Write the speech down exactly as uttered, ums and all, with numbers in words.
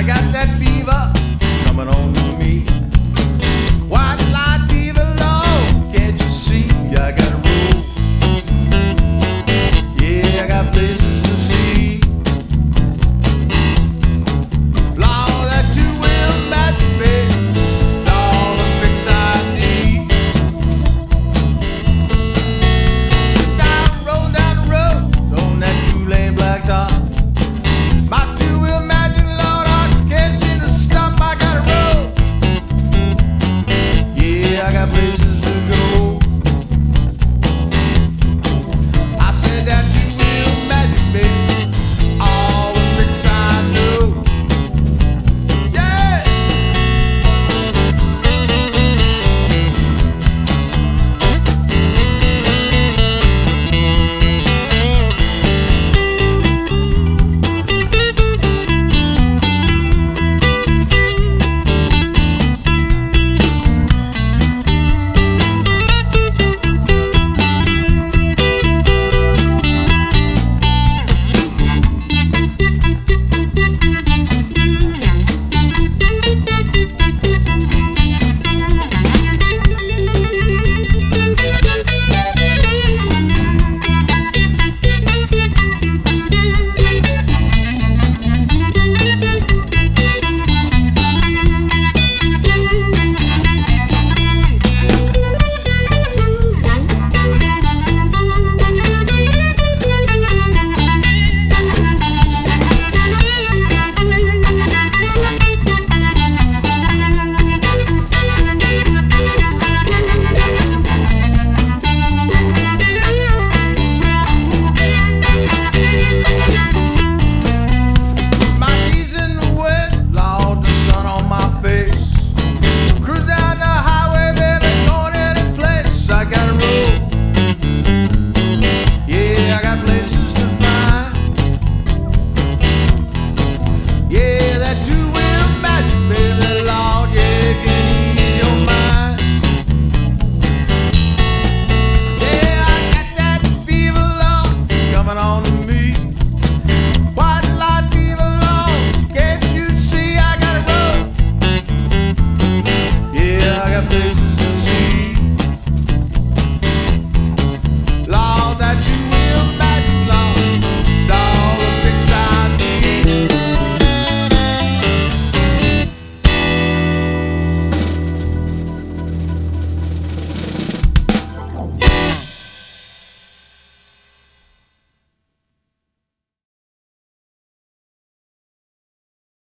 I got that fever coming on to me. White line fever, Lord, can't you see? I got a rule. Yeah, I got places to see. Lord, that two-wheel match me. It's all the tricks I need. Sit down, roll down the road on that two-lane blacktop.